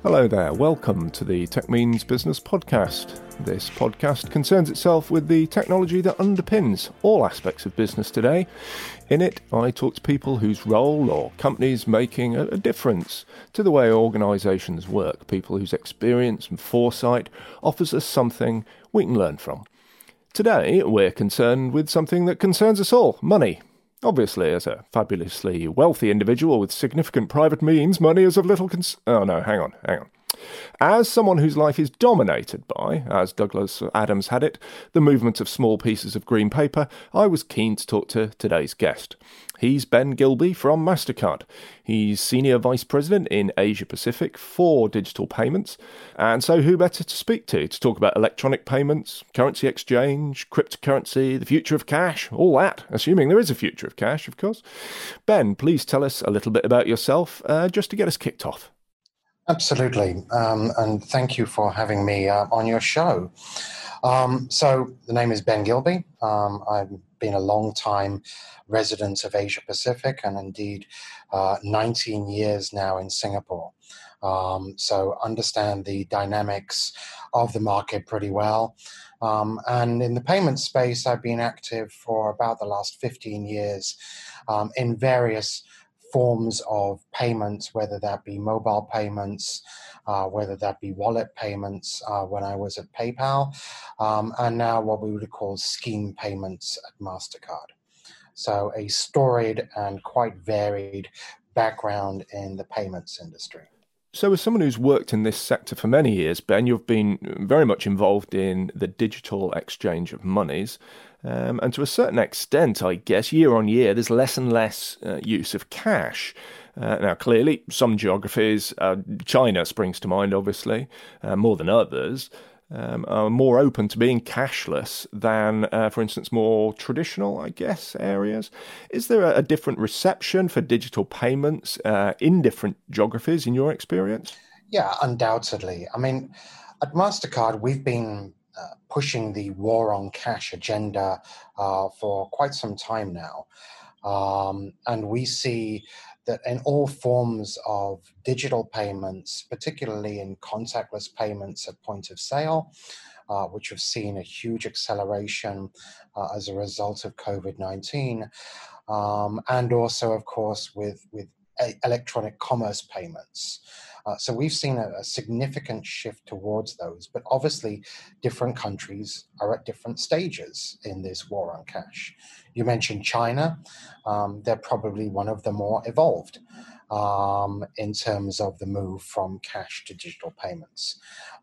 Hello there, welcome to the Tech Means Business podcast. This podcast concerns itself with the technology that underpins all aspects of business today. In it, I talk to people whose role or companies making a difference to the way organisations work, people whose experience and foresight offers us something we can learn from. Today, we're concerned with something that concerns us all, money. Obviously, as a fabulously wealthy individual with significant private means, money is of little hang on. As someone whose life is dominated by, as Douglas Adams had it, the movement of small pieces of green paper, I was keen to talk to today's guest. He's Ben Gilby from MasterCard. He's Senior Vice President in Asia Pacific for digital payments. And so who better to speak to talk about electronic payments, currency exchange, cryptocurrency, the future of cash, all that, assuming there is a future of cash, of course. Ben, please tell us a little bit about yourself, just to get us kicked off. Absolutely, and thank you for having me on your show. So the name is Ben Gilby. I've been a long-time resident of Asia Pacific and indeed 19 years now in Singapore. So understand the dynamics of the market pretty well. And in the payment space, I've been active for about the last 15 years in various forms of payments, whether that be mobile payments, whether that be wallet payments when I was at PayPal, and now what we would call scheme payments at MasterCard. So a storied and quite varied background in the payments industry. So as someone who's worked in this sector for many years, Ben, you've been very much involved in the digital exchange of monies. And to a certain extent, I guess, year on year, there's less and less use of cash. Now, clearly, some geographies, China springs to mind, obviously, more than others, are more open to being cashless than, for instance, more traditional, I guess, areas. Is there a different reception for digital payments in different geographies, in your experience? Yeah, undoubtedly. I mean, at MasterCard, we've been pushing the war on cash agenda for quite some time now. And we see that in all forms of digital payments, particularly in contactless payments at point of sale, which have seen a huge acceleration as a result of COVID-19, and also, of course, with electronic commerce payments. So we've seen a significant shift towards those, but obviously different countries are at different stages in this war on cash. You mentioned China. They're probably one of the more evolved in terms of the move from cash to digital payments.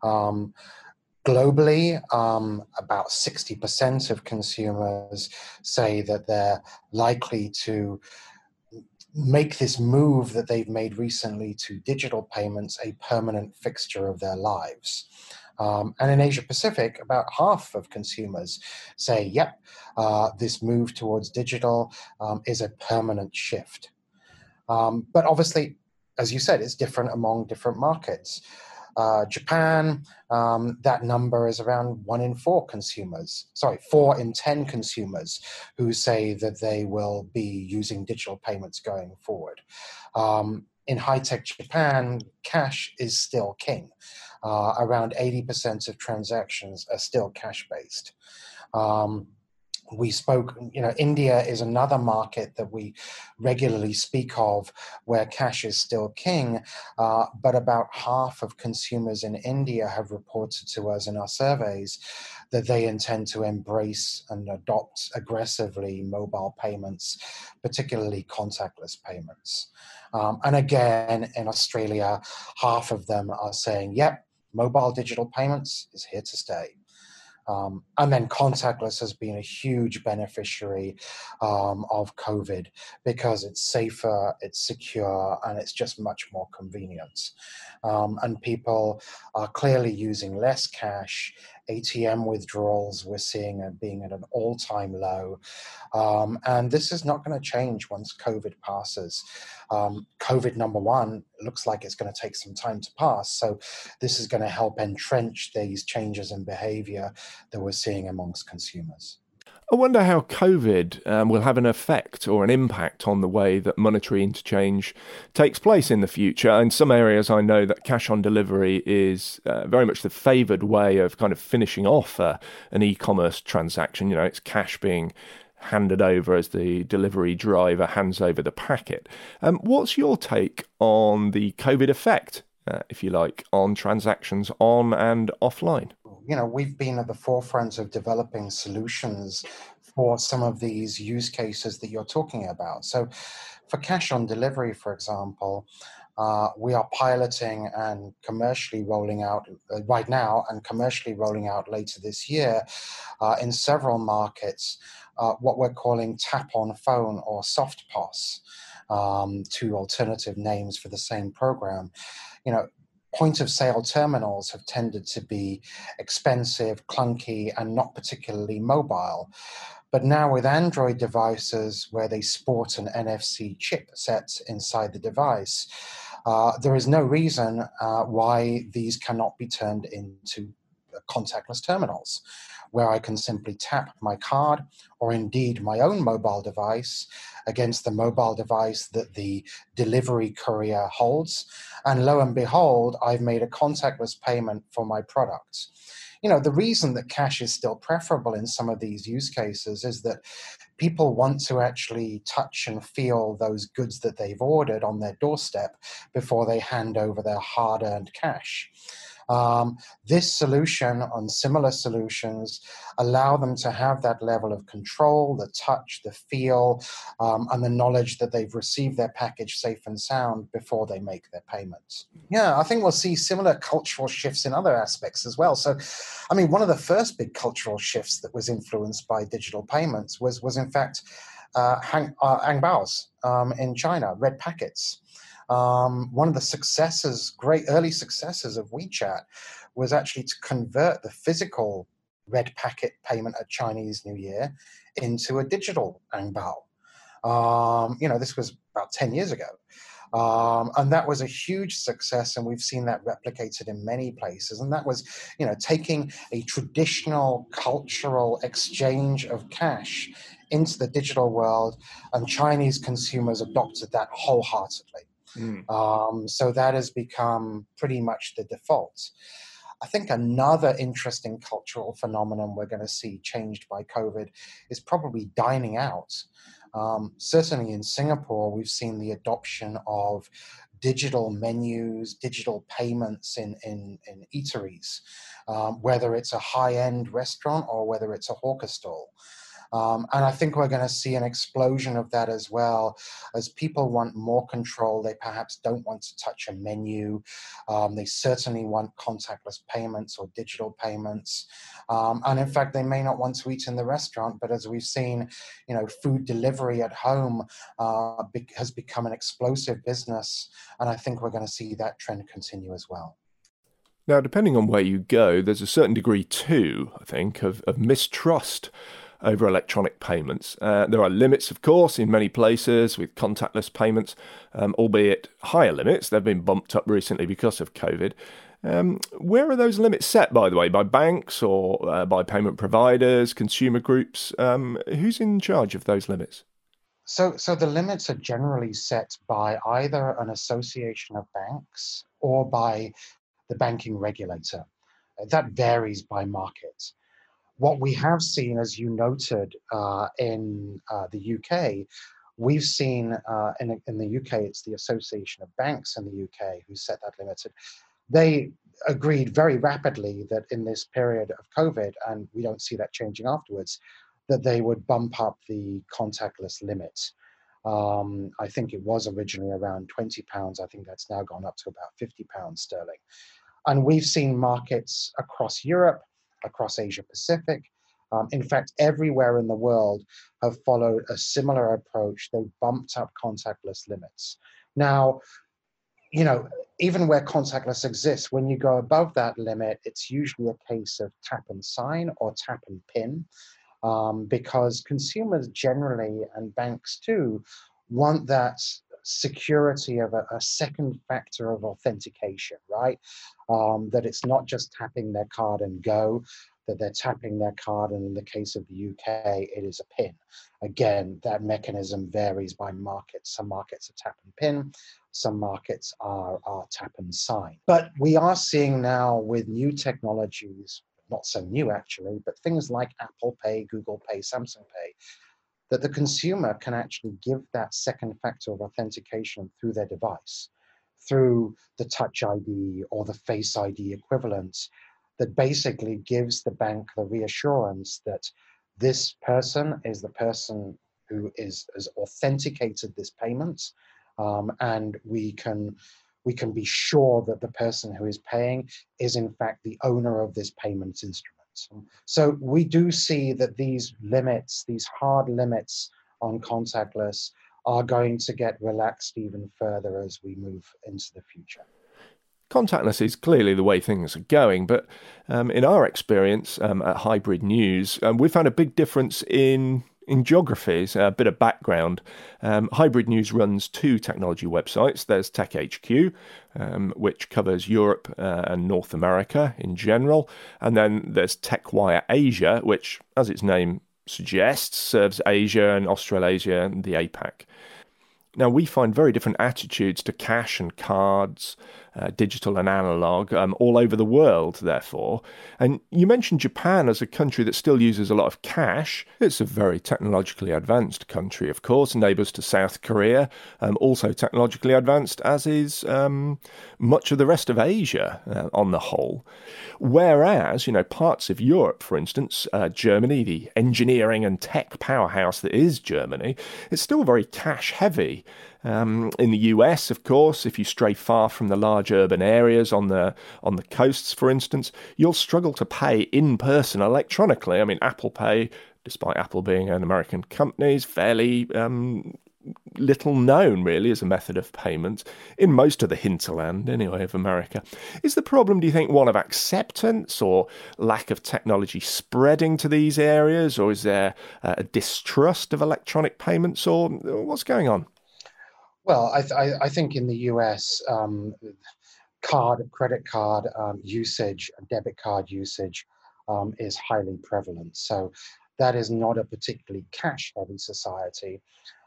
Globally, about 60% of consumers say that they're likely to make this move that they've made recently to digital payments a permanent fixture of their lives. And in Asia Pacific, about half of consumers say, yep, this move towards digital is a permanent shift. But obviously, as you said, it's different among different markets. Japan, that number is around 4 in 10 consumers who say that they will be using digital payments going forward. In high-tech Japan, cash is still king. Around 80% of transactions are still cash-based. We spoke, India is another market that we regularly speak of where cash is still king, but about half of consumers in India have reported to us in our surveys that they intend to embrace and adopt aggressively mobile payments, particularly contactless payments. And again, in Australia, half of them are saying, yep, mobile digital payments is here to stay. And then contactless has been a huge beneficiary of COVID because it's safer, it's secure, and it's just much more convenient. And people are clearly using less cash. ATM withdrawals we're seeing being at an all-time low. And this is not going to change once COVID passes. COVID, number one, looks like it's going to take some time to pass. So this is going to help entrench these changes in behavior that we're seeing amongst consumers. I wonder how COVID will have an effect or an impact on the way that monetary interchange takes place in the future. In some areas, I know that cash on delivery is very much the favoured way of kind of finishing off an e-commerce transaction. It's cash being handed over as the delivery driver hands over the packet. What's your take on the COVID effect, if you like, on transactions on and offline? We've been at the forefront of developing solutions for some of these use cases that you're talking about. So, for cash on delivery, for example, we are piloting and commercially rolling out right now and commercially rolling out later this year in several markets what we're calling tap on phone or soft POS, two alternative names for the same program. You know, point of sale terminals have tended to be expensive, clunky, and not particularly mobile. But now with Android devices where they sport an NFC chipset inside the device, there is no reason why these cannot be turned into contactless terminals, where I can simply tap my card or indeed my own mobile device against the mobile device that the delivery courier holds. And lo and behold, I've made a contactless payment for my product. The reason that cash is still preferable in some of these use cases is that people want to actually touch and feel those goods that they've ordered on their doorstep before they hand over their hard-earned cash. This solution and similar solutions allow them to have that level of control, the touch, the feel, and the knowledge that they've received their package safe and sound before they make their payments. Yeah, I think we'll see similar cultural shifts in other aspects as well. So, one of the first big cultural shifts that was influenced by digital payments was in fact Angbaos in China, red packets. One of the great early successes of WeChat was actually to convert the physical red packet payment at Chinese New Year into a digital Angbao. This was about 10 years ago. And that was a huge success, and we've seen that replicated in many places. And that was, taking a traditional cultural exchange of cash into the digital world, and Chinese consumers adopted that wholeheartedly. So that has become pretty much the default. I think another interesting cultural phenomenon we're going to see changed by COVID is probably dining out. Certainly in Singapore, we've seen the adoption of digital menus, digital payments in eateries, whether it's a high-end restaurant or whether it's a hawker stall. And I think we're going to see an explosion of that as well, as people want more control. They perhaps don't want to touch a menu. They certainly want contactless payments or digital payments. And in fact, they may not want to eat in the restaurant, but as we've seen, food delivery at home has become an explosive business. And I think we're going to see that trend continue as well. Now, depending on where you go, there's a certain degree too, I think, of mistrust over electronic payments. There are limits, of course, in many places with contactless payments, albeit higher limits. They've been bumped up recently because of COVID. Where are those limits set, by the way? By banks or by payment providers, consumer groups? Who's in charge of those limits? So the limits are generally set by either an association of banks or by the banking regulator. That varies by market. What we have seen, as you noted, in the UK, we've seen in the UK, it's the Association of Banks in the UK who set that limit. They agreed very rapidly that in this period of COVID, and we don't see that changing afterwards, that they would bump up the contactless limit. I think it was originally around £20. I think that's now gone up to about £50 sterling. And we've seen markets across Europe, across Asia Pacific, in fact, everywhere in the world have followed a similar approach. They've bumped up contactless limits. Now, even where contactless exists, when you go above that limit, it's usually a case of tap and sign or tap and pin, because consumers generally, and banks too, want that security of a second factor of authentication, right? That it's not just tapping their card and go, that they're tapping their card, and in the case of the UK, it is a PIN. Again, that mechanism varies by market. Some markets are tap and PIN, some markets are tap and sign. But we are seeing now with new technologies, not so new actually, but things like Apple Pay, Google Pay, Samsung Pay, that the consumer can actually give that second factor of authentication through their device, through the Touch ID or the Face ID equivalent, that basically gives the bank the reassurance that this person is the person who has authenticated this payment, and we can be sure that the person who is paying is in fact the owner of this payment instrument. So we do see that these limits, these hard limits on contactless, are going to get relaxed even further as we move into the future. Contactless is clearly the way things are going, but in our experience at Hybrid News, we found a big difference in geographies. A bit of background. Hybrid News runs two technology websites. There's TechHQ, which covers Europe and North America in general. And then there's TechWire Asia, which, as its name suggests, serves Asia and Australasia and the APAC. Now, we find very different attitudes to cash and cards, digital and analog, all over the world, therefore. And you mentioned Japan as a country that still uses a lot of cash. It's a very technologically advanced country, of course, neighbours to South Korea, also technologically advanced, as is much of the rest of Asia on the whole. Whereas, parts of Europe, for instance, Germany, the engineering and tech powerhouse that is Germany, it's still very cash heavy. In the US, of course, if you stray far from the large urban areas on the coasts, for instance, you'll struggle to pay in person electronically. I mean, Apple Pay, despite Apple being an American company, is fairly little known, really, as a method of payment in most of the hinterland, anyway, of America. Is the problem, do you think, one of acceptance or lack of technology spreading to these areas, or is there a distrust of electronic payments, or what's going on? Well, I think in the US, credit card usage, debit card usage is highly prevalent. So that is not a particularly cash-heavy society.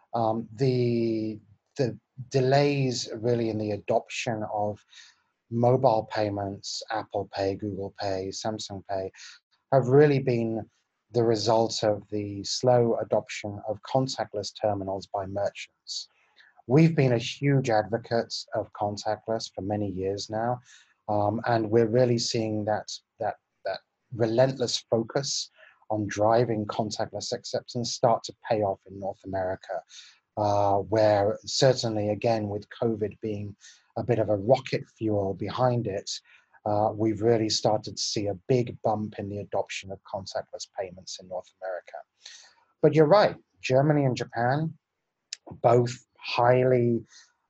The delays really in the adoption of mobile payments, Apple Pay, Google Pay, Samsung Pay, have really been the result of the slow adoption of contactless terminals by merchants. We've been a huge advocate of contactless for many years now, and we're really seeing that relentless focus on driving contactless acceptance start to pay off in North America, where certainly, again, with COVID being a bit of a rocket fuel behind it, we've really started to see a big bump in the adoption of contactless payments in North America. But you're right, Germany and Japan, both highly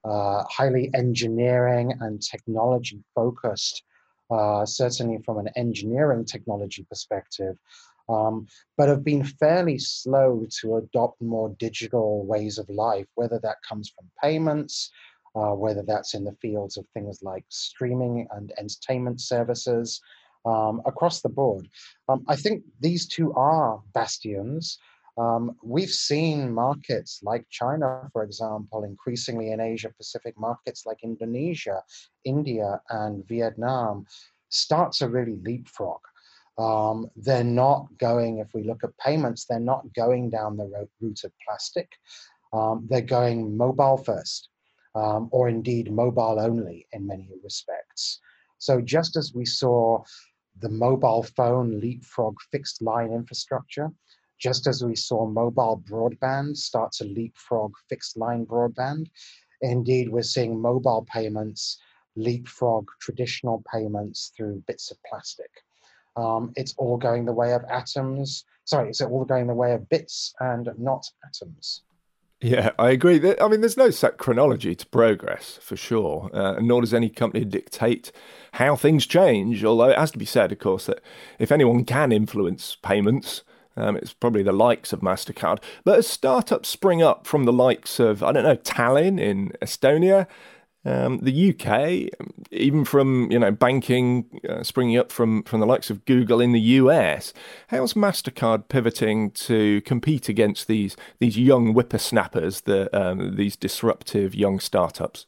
engineering and technology focused, certainly from an engineering technology perspective, but have been fairly slow to adopt more digital ways of life, whether that comes from payments, whether that's in the fields of things like streaming and entertainment services, across the board. I think these two are bastions. We've seen markets like China, for example, increasingly in Asia Pacific markets like Indonesia, India, and Vietnam start to really leapfrog. They're not going, if we look at payments, they're not going down the route of plastic. They're going mobile first, or indeed mobile only in many respects. So just as we saw the mobile phone leapfrog fixed line infrastructure, just as we saw mobile broadband start to leapfrog fixed line broadband, indeed we're seeing mobile payments leapfrog traditional payments through bits of plastic. It's all going the way of atoms. Sorry, it's all going the way of bits and not atoms. Yeah, I agree. I mean, there's no set chronology to progress, for sure, nor does any company dictate how things change, although it has to be said, of course, that if anyone can influence payments, It's probably the likes of MasterCard. But as startups spring up from the likes of, I don't know, Tallinn in Estonia, the UK, even from banking springing up from the likes of Google in the US, how's Mastercard pivoting to compete against these young whippersnappers, these disruptive young startups?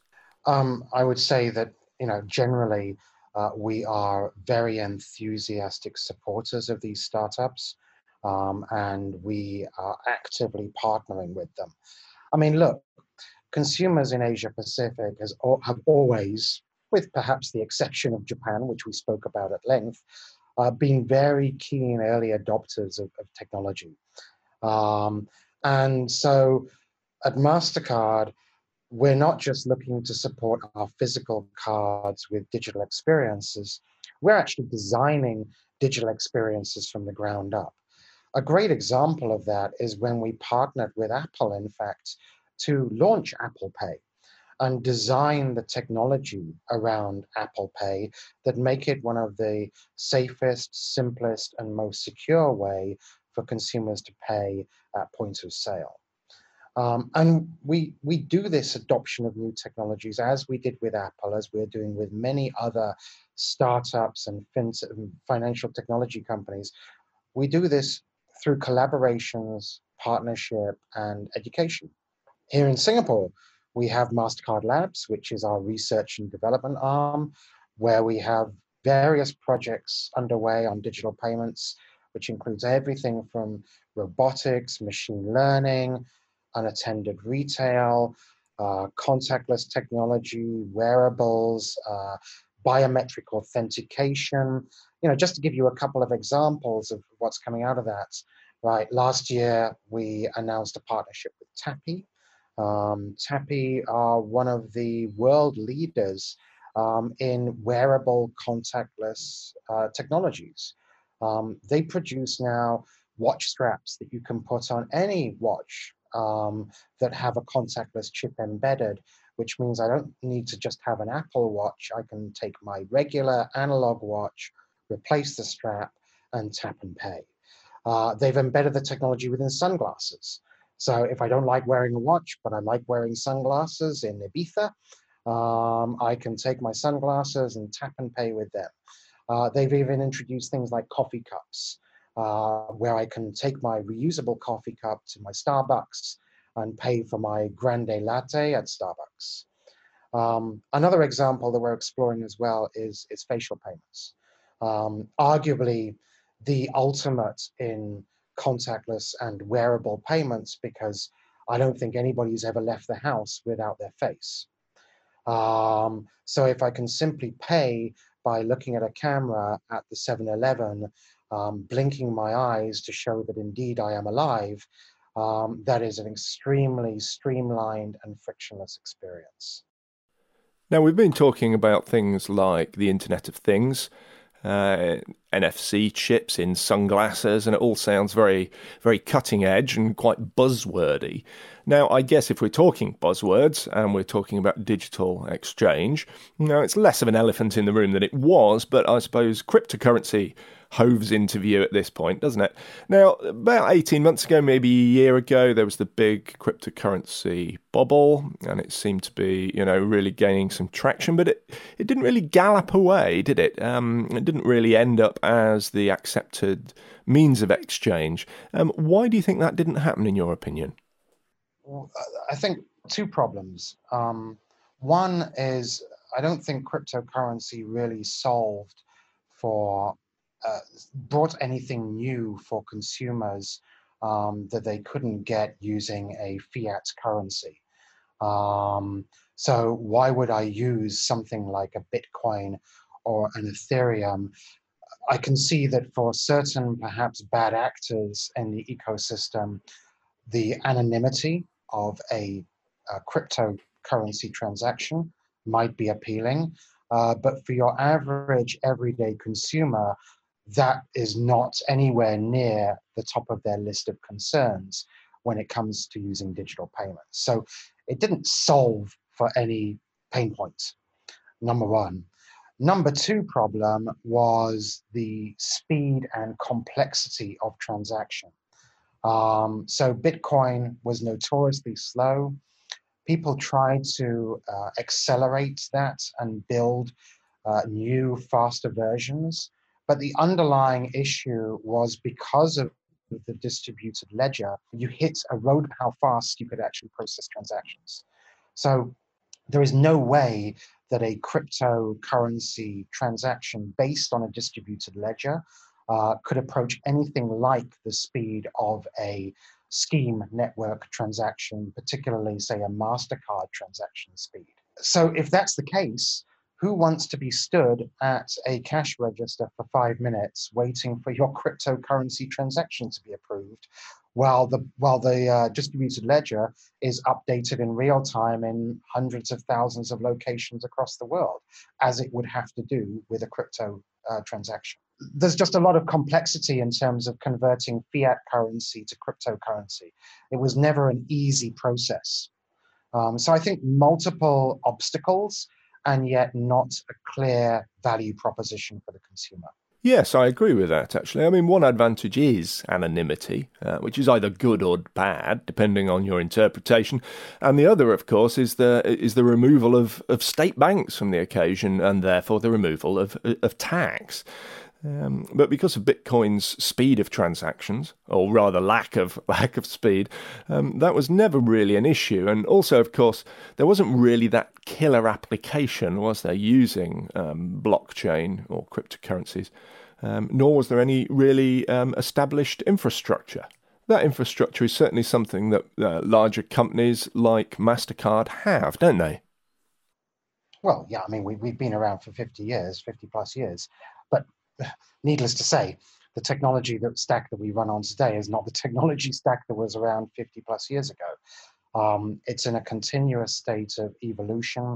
I would say that generally we are very enthusiastic supporters of these startups, and we are actively partnering with them. I mean, look, consumers in Asia Pacific have always, with perhaps the exception of Japan, which we spoke about at length, been very keen early adopters of technology. Um, and so at MasterCard, we're not just looking to support our physical cards with digital experiences, we're actually designing digital experiences from the ground up. A great example of that is when we partnered with Apple, in fact, to launch Apple Pay and design the technology around Apple Pay that make it one of the safest, simplest, and most secure way for consumers to pay at point of sale. And we do this adoption of new technologies as we did with Apple, as we're doing with many other startups and financial technology companies. We do this through collaborations, partnership, and education. Here in Singapore, we have MasterCard Labs, which is our research and development arm, where we have various projects underway on digital payments, which includes everything from robotics, machine learning, unattended retail, contactless technology, wearables, biometric authentication. Just to give you a couple of examples of what's coming out of that. Right, last year we announced a partnership with Tappy. Tappy are one of the world leaders in wearable contactless technologies. They produce now watch straps that you can put on any watch that have a contactless chip embedded, which means I don't need to just have an Apple Watch. I can take my regular analog watch, replace the strap, and tap and pay. They've embedded the technology within sunglasses. So if I don't like wearing a watch, but I like wearing sunglasses in Ibiza, I can take my sunglasses and tap and pay with them. They've even introduced things like coffee cups, where I can take my reusable coffee cup to my Starbucks and pay for my grande latte at Starbucks. Another example that we're exploring as well is facial payments. Arguably the ultimate in contactless and wearable payments, because I don't think anybody's ever left the house without their face. So if I can simply pay by looking at a camera at the 7-Eleven, blinking my eyes to show that indeed I am alive, that is an extremely streamlined and frictionless experience. Now, we've been talking about things like the Internet of Things, NFC chips in sunglasses, and it all sounds very, very cutting edge and quite buzzwordy. Now, I guess if we're talking buzzwords and we're talking about digital exchange, now it's less of an elephant in the room than it was, but I suppose cryptocurrency hoves into view at this point, doesn't it? Now, about 18 months ago, maybe a year ago, there was the big cryptocurrency bubble, and it seemed to be, really gaining some traction, but it didn't really gallop away, did it? It didn't really end up as the accepted means of exchange. Why do you think that didn't happen, in your opinion? Well, I think two problems. One is I don't think cryptocurrency really brought anything new for consumers that they couldn't get using a fiat currency. So why would I use something like a Bitcoin or an Ethereum? I can see that for certain perhaps bad actors in the ecosystem, the anonymity of a cryptocurrency transaction might be appealing. But for your average everyday consumer, that is not anywhere near the top of their list of concerns when it comes to using digital payments. So it didn't solve for any pain points, number one. Number two problem was the speed and complexity of transaction. So Bitcoin was notoriously slow. People tried to accelerate that and build new, faster versions. But the underlying issue was because of the distributed ledger, you hit a road how fast you could actually process transactions. So there is no way that a cryptocurrency transaction based on a distributed ledger could approach anything like the speed of a scheme network transaction, particularly, say, a MasterCard transaction speed. So if that's the case, who wants to be stood at a cash register for 5 minutes waiting for your cryptocurrency transaction to be approved while the distributed ledger is updated in real time in hundreds of thousands of locations across the world, as it would have to do with a crypto transaction? There's just a lot of complexity in terms of converting fiat currency to cryptocurrency. It was never an easy process. So I think multiple obstacles and yet not a clear value proposition for the consumer. Yes, I agree with that, actually. I mean, one advantage is anonymity, which is either good or bad, depending on your interpretation. And the other, of course, is the removal of state banks from the occasion, and therefore the removal of tax. But because of Bitcoin's speed of transactions, or rather lack of speed, that was never really an issue. And also, of course, there wasn't really that killer application, was there, using blockchain or cryptocurrencies, nor was there any really established infrastructure. That infrastructure is certainly something that larger companies like MasterCard have, don't they? Well, yeah, I mean, we've been around for 50 plus years, but needless to say, the technology stack that we run on today is not the technology stack that was around 50 plus years ago. It's in a continuous state of evolution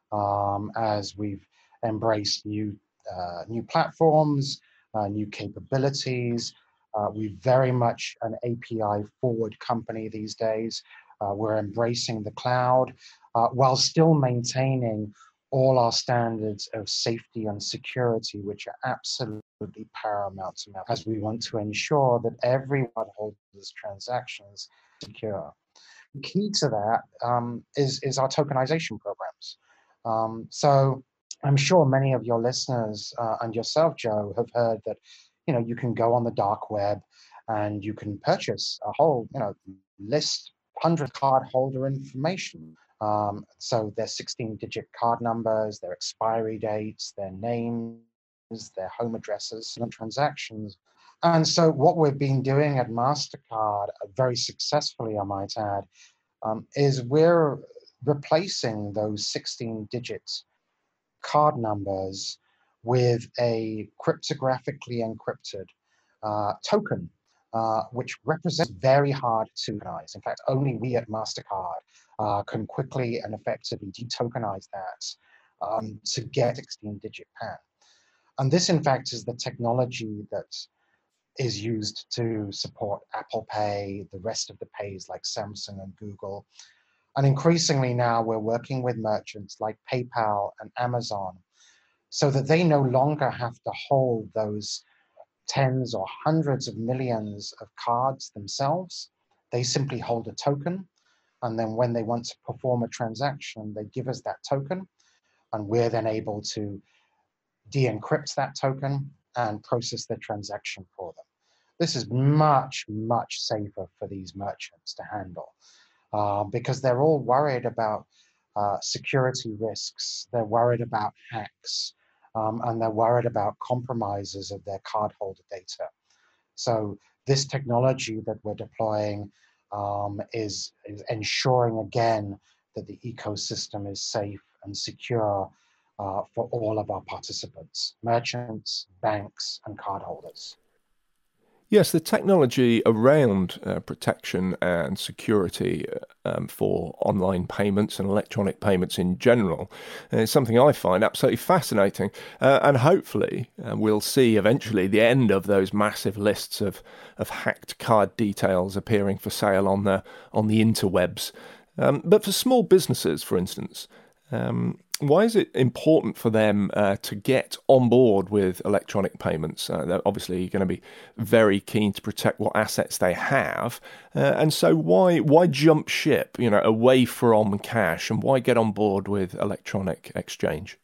as we've embraced new platforms, new capabilities. We're very much an API forward company these days. We're embracing the cloud while still maintaining all our standards of safety and security, which are absolutely paramount to us, as we want to ensure that everyone holds transactions secure. The key to that is our tokenization programs. So I'm sure many of your listeners and yourself, Joe, have heard that you can go on the dark web and you can purchase a whole list 100 card holder information. So their 16-digit card numbers, their expiry dates, their names, their home addresses, and transactions. And so what we've been doing at MasterCard, very successfully, I might add, is we're replacing those 16-digit card numbers with a cryptographically encrypted token, which represents very hard to tokenize. In fact, only we at MasterCard can quickly and effectively detokenize that to get 16-digit PAN. And this, in fact, is the technology that is used to support Apple Pay, the rest of the pays like Samsung and Google. And increasingly now we're working with merchants like PayPal and Amazon so that they no longer have to hold those tens or hundreds of millions of cards themselves. They simply hold a token. And then when they want to perform a transaction, they give us that token. And we're then able to de-encrypt that token and process the transaction for them. This is much, much safer for these merchants to handle because they're all worried about security risks. They're worried about hacks. And they're worried about compromises of their cardholder data. So this technology that we're deploying is ensuring, again, that the ecosystem is safe and secure for all of our participants, merchants, banks, and cardholders. Yes, the technology around protection and security for online payments and electronic payments in general is something I find absolutely fascinating. And hopefully we'll see eventually the end of those massive lists of hacked card details appearing for sale on the interwebs. But for small businesses, for instance, Why is it important for them to get on board with electronic payments? They're obviously going to be very keen to protect what assets they have, and so why jump ship, away from cash, and why get on board with electronic exchange?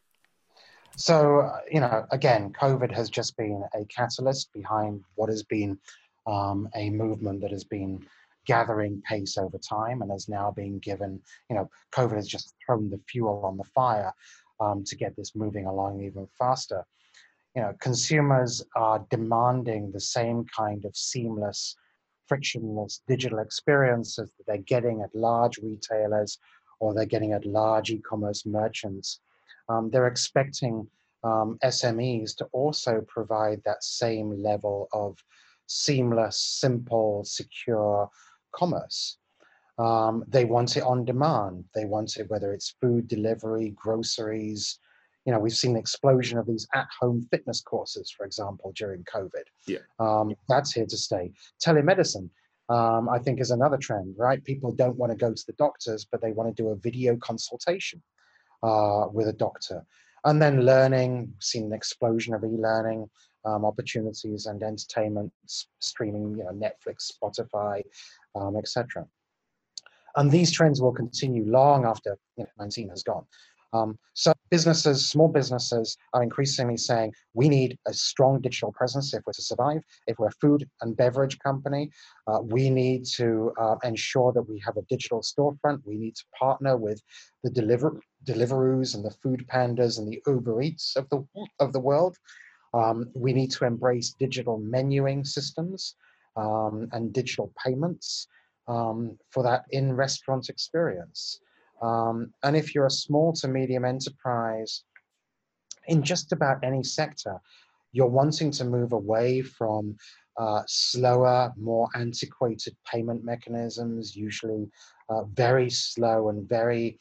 So, again, COVID has just been a catalyst behind what has been a movement that has been gathering pace over time and has now been given, COVID has just thrown the fuel on the fire to get this moving along even faster. Consumers are demanding the same kind of seamless, frictionless digital experiences that they're getting at large retailers or they're getting at large e-commerce merchants. They're expecting SMEs to also provide that same level of seamless, simple, secure commerce. They want it on demand. They want it whether it's food delivery, groceries. We've seen an explosion of these at-home fitness courses, for example, during COVID. Yeah. That's here to stay. Telemedicine, I think, is another trend, right? People don't want to go to the doctors, but they want to do a video consultation with a doctor. And then learning, seen an explosion of e-learning opportunities and entertainment, streaming, Netflix, Spotify, etc. And these trends will continue long after 19 has gone. So businesses, small businesses are increasingly saying, we need a strong digital presence if we're to survive. If we're a food and beverage company, we need to ensure that we have a digital storefront. We need to partner with the Deliveroos and the Food Pandas and the Uber Eats of the world. We need to embrace digital menuing systems and digital payments for that in-restaurant experience. And if you're a small to medium enterprise in just about any sector, you're wanting to move away from slower, more antiquated payment mechanisms, usually very slow and very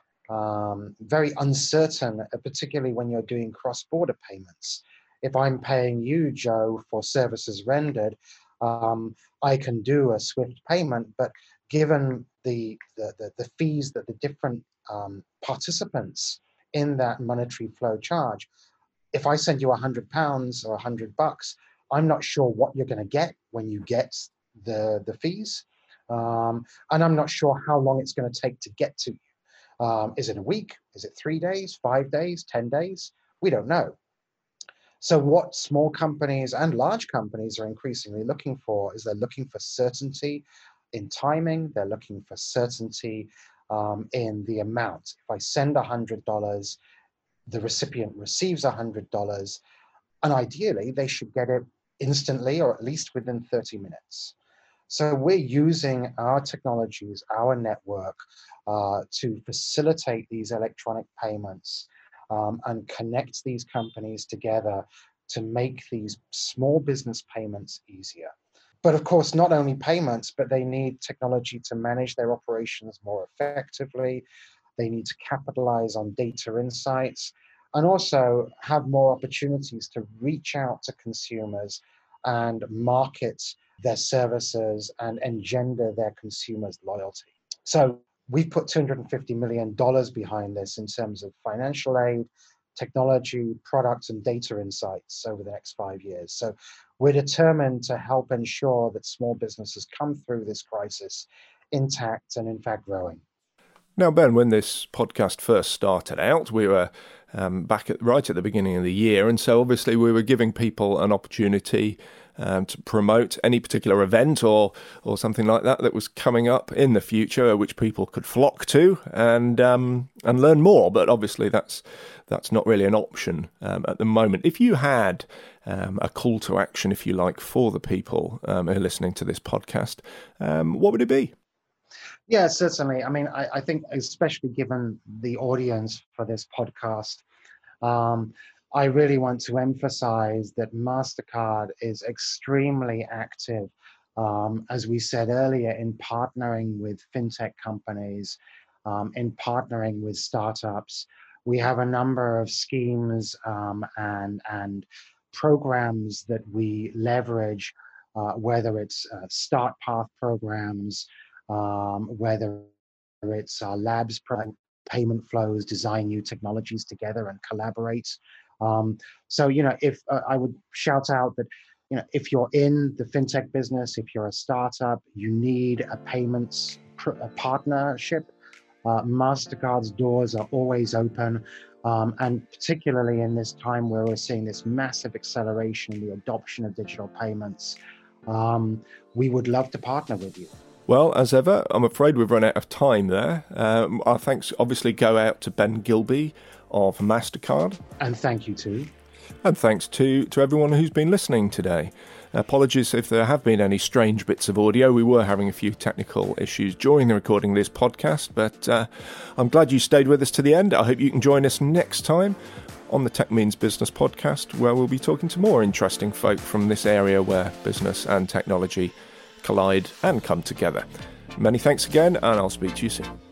uncertain, particularly when you're doing cross-border payments. If I'm paying you, Joe, for services rendered, I can do a SWIFT payment, but given the fees that the different participants in that monetary flow charge, if I send you £100 or $100, I'm not sure what you're going to get when you get the fees, and I'm not sure how long it's going to take to get to you. Is it a week? Is it 3 days, 5 days, 10 days? We don't know. So what small companies and large companies are increasingly looking for is they're looking for certainty in timing. They're looking for certainty in the amount. If I send $100, the recipient receives $100, and ideally they should get it instantly or at least within 30 minutes. So we're using our technologies, our network, to facilitate these electronic payments and connect these companies together to make these small business payments easier. But of course, not only payments, but they need technology to manage their operations more effectively. They need to capitalize on data insights and also have more opportunities to reach out to consumers and market their services and engender their consumers' loyalty. So we've put $250 million behind this in terms of financial aid, technology, products, and data insights over the next 5 years. So we're determined to help ensure that small businesses come through this crisis intact and in fact growing. Now, Ben, when this podcast first started out, we were right at the beginning of the year, and so obviously we were giving people an opportunity to promote any particular event or something like that was coming up in the future, which people could flock to and learn more. But obviously, that's not really an option at the moment. If you had a call to action, if you like, for the people who are listening to this podcast, what would it be? Yeah, certainly. I mean, I think especially given the audience for this podcast, I really want to emphasize that MasterCard is extremely active, as we said earlier, in partnering with fintech companies, in partnering with startups. We have a number of schemes and programs that we leverage, whether it's Start Path programs, whether it's our labs program, payment flows, design new technologies together, and collaborate. So, if I would shout out that, if you're in the fintech business, if you're a startup, you need a payments partnership. MasterCard's doors are always open. And particularly in this time where we're seeing this massive acceleration in the adoption of digital payments, we would love to partner with you. Well, as ever, I'm afraid we've run out of time there. Our thanks obviously go out to Ben Gilby of MasterCard. And thank you too. And thanks to everyone who's been listening today. Apologies if there have been any strange bits of audio. We were having a few technical issues during the recording of this podcast, but I'm glad you stayed with us to the end. I hope you can join us next time on the Tech Means Business podcast, where we'll be talking to more interesting folk from this area where business and technology collide and come together. Many thanks again, and I'll speak to you soon.